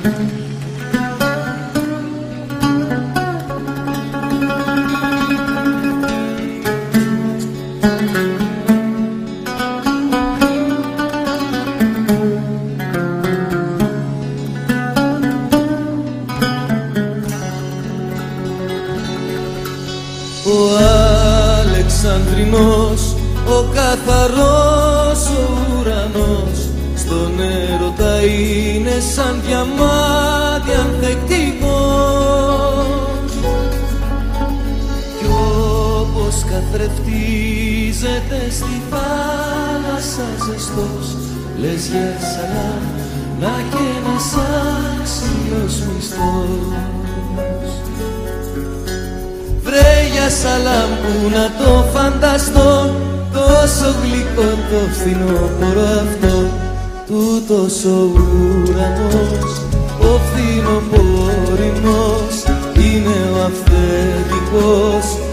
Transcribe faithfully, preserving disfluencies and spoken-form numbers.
Ο Αλεξανδρινός, ο καθαρός ο ουρανός, στον έρωτα είναι σαν διαμάντι ανθεκτικός. Κι όπως καθρεφτίζεται στη θάλασσα ζεστός, λες γεύσαλα να και ένας άξιος μισθός. Βρε για σαλάμ που να το φανταστώ, τόσο γλυκό το φθινόπωρο αυτό, τούτος ο ουρανός, ο φθινοπορεινός, είναι ο αυθεντικός.